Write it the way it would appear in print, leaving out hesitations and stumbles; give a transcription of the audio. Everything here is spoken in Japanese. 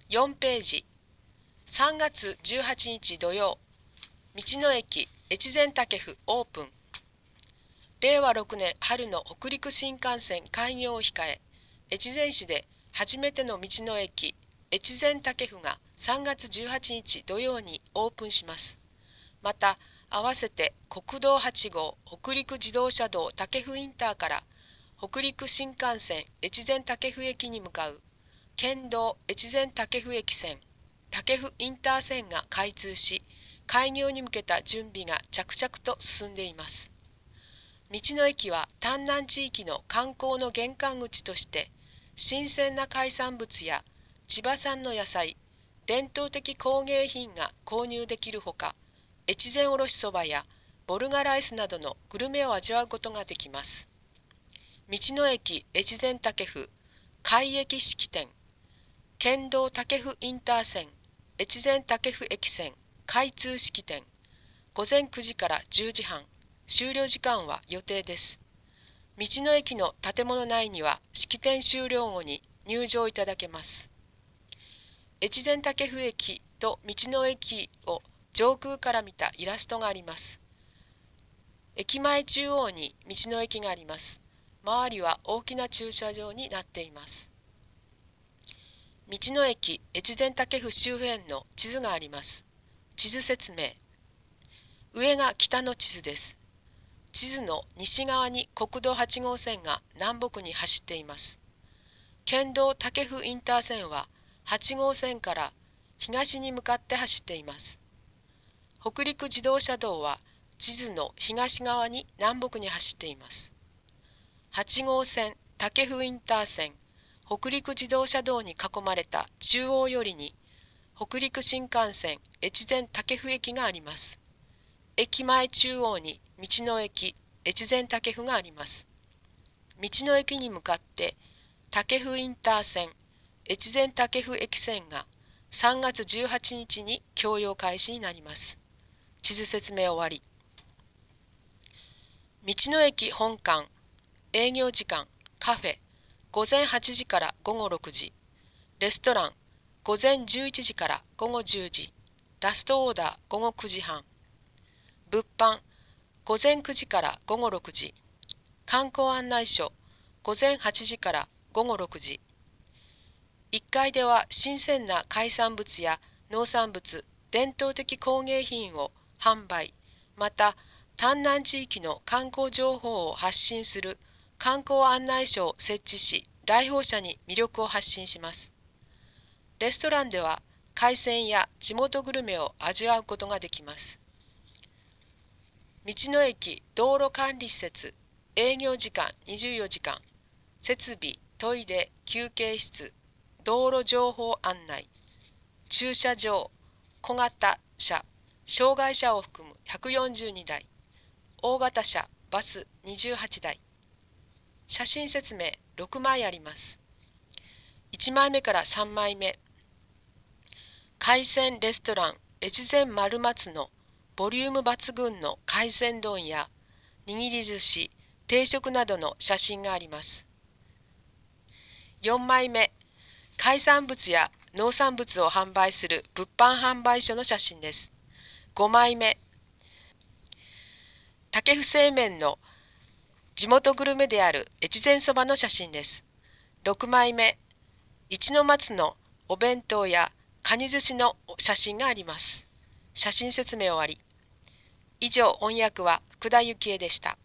4ページ。3月18日土曜、道の駅越前たけふオープン。令和6年春の北陸新幹線開業を控え、越前市で初めての道の駅越前たけふが3月18日土曜にオープンします。また、合わせて国道8号北陸自動車道たけふインターから北陸新幹線越前たけふ駅に向かう県道越前たけふ駅線たけふインター線が開通し、開業に向けた準備が着々と進んでいます。道の駅は丹南地域の観光の玄関口として、新鮮な海産物や千葉産の野菜、伝統的工芸品が購入できるほか、越前おろしそばやボルガライスなどのグルメを味わうことができます。道の駅越前たけふ開駅式典、県道たけふインター線越前たけふ駅線開通式典、午前9時から10時半、終了時間は予定です。道の駅の建物内には式典終了後に入場いただけます。越前たけふ駅と道の駅を上空から見たイラストがあります。駅前中央に道の駅があります。周りは大きな駐車場になっています。道の駅越前たけふ周辺の地図があります。地図説明。上が北の地図です。地図の西側に国道8号線が南北に走っています。県道たけふインター線は8号線から東に向かって走っています。北陸自動車道は地図の東側に南北に走っています。8号線たけふインター線、北陸自動車道に囲まれた中央寄りに北陸新幹線越前たけふ駅があります。駅前中央に道の駅越前たけふがあります。道の駅に向かってたけふインター線越前たけふ駅線が3月18日に供用開始になります。地図説明終わり。道の駅本館、営業時間、カフェ、午前8時から午後6時、レストラン、午前11時から午後10時、ラストオーダー午後9時半、物販、午前9時から午後6時、観光案内所、午前8時から午後6時。1階では新鮮な海産物や農産物、伝統的工芸品を販売、また丹南地域の観光情報を発信する観光案内所を設置し、来訪者に魅力を発信します。レストランでは海鮮や地元グルメを味わうことができます。道の駅道路管理施設、営業時間24時間、設備、トイレ、休憩室、道路情報案内、駐車場、小型車、障害者を含む142台、大型車、バス28台。写真説明6枚あります。1枚目から3枚目。海鮮レストラン越前丸松のボリューム抜群の海鮮丼や握り寿司、定食などの写真があります。4枚目。海産物や農産物を販売する物販販売所の写真です。5枚目。たけふ製麺の地元グルメである越前そばの写真です。6枚目。一の松のお弁当やカニ寿司の写真があります。写真説明終わり。以上、翻訳は福田幸恵でした。